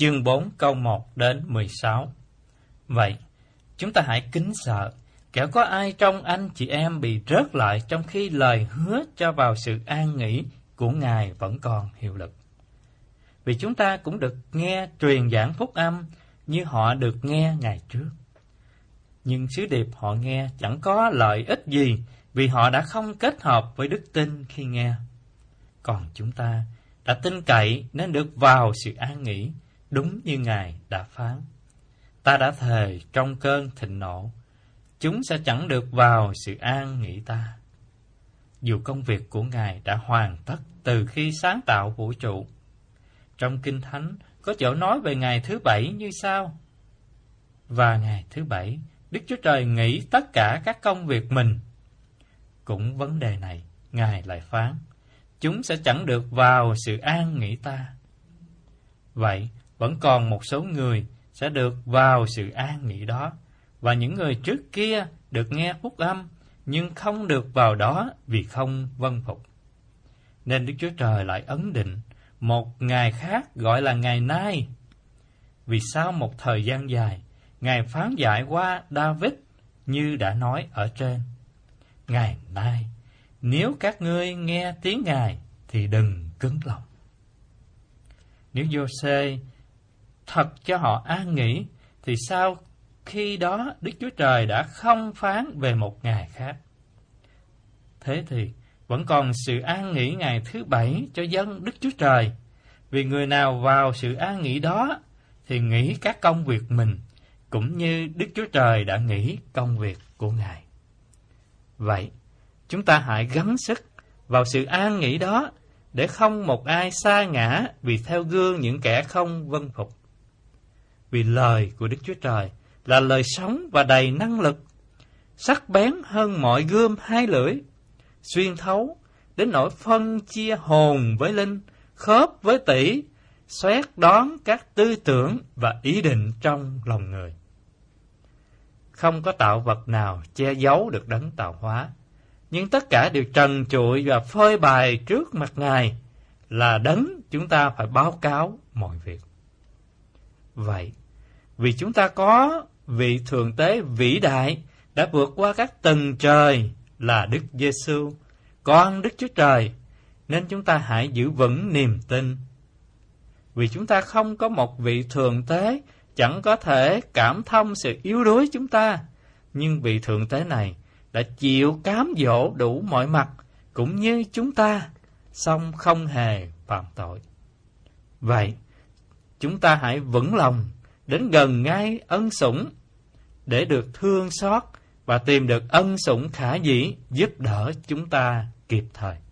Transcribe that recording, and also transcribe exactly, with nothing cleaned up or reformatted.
chương bốn câu một đến mười sáu. Vậy, chúng ta hãy kính sợ, kẻo có ai trong anh chị em bị rớt lại trong khi lời hứa cho vào sự an nghỉ của Ngài vẫn còn hiệu lực. Vì chúng ta cũng được nghe truyền giảng phúc âm như họ được nghe ngày trước. Nhưng sứ điệp họ nghe chẳng có lợi ích gì vì họ đã không kết hợp với đức tin khi nghe. Còn chúng ta đã tin cậy nên được vào sự an nghỉ, đúng như Ngài đã phán. Ta đã thề trong cơn thịnh nộ, chúng sẽ chẳng được vào sự an nghỉ ta. Dù công việc của Ngài đã hoàn tất từ khi sáng tạo vũ trụ. Trong Kinh Thánh có chỗ nói về ngày thứ bảy như sau: và ngày thứ bảy, Đức Chúa Trời nghỉ tất cả các công việc mình. Cũng vấn đề này, Ngài lại phán, chúng sẽ chẳng được vào sự an nghỉ ta. Vậy, vẫn còn một số người sẽ được vào sự an nghỉ đó, và những người trước kia được nghe phúc âm, nhưng không được vào đó vì không vâng phục. Nên Đức Chúa Trời lại ấn định một ngày khác gọi là ngày nay. Vì sau một thời gian dài, Ngài phán dạy qua David như đã nói ở trên: ngày nay, nếu các ngươi nghe tiếng Ngài thì đừng cứng lòng. Nếu Giô-xê thật cho họ an nghỉ, thì sao khi đó Đức Chúa Trời đã không phán về một ngày khác? Thế thì vẫn còn sự an nghỉ ngày thứ bảy cho dân Đức Chúa Trời. Vì người nào vào sự an nghỉ đó thì nghỉ các công việc mình, cũng như Đức Chúa Trời đã nghỉ công việc của Ngài. Vậy, chúng ta hãy gắng sức vào sự an nghỉ đó, để không một ai sa ngã vì theo gương những kẻ không vâng phục. Vì lời của Đức Chúa Trời là lời sống và đầy năng lực, sắc bén hơn mọi gươm hai lưỡi, xuyên thấu đến nỗi phân chia hồn với linh, khớp với tủy, xoét đoán các tư tưởng và ý định trong lòng người. Không có tạo vật nào che giấu được đấng tạo hóa, nhưng tất cả đều trần trụi và phơi bày trước mặt Ngài, là đấng chúng ta phải báo cáo mọi việc. Vậy, vì chúng ta có vị thượng tế vĩ đại đã vượt qua các tầng trời là Đức Giê-xu, con Đức Chúa Trời, nên chúng ta hãy giữ vững niềm tin. Vì chúng ta không có một vị thượng tế chẳng có thể cảm thông sự yếu đuối chúng ta, nhưng vị thượng tế này đã chịu cám dỗ đủ mọi mặt, cũng như chúng ta, song không hề phạm tội. Vậy, chúng ta hãy vững lòng đến gần ngay ân sủng, để được thương xót và tìm được ân sủng khả dĩ giúp đỡ chúng ta kịp thời.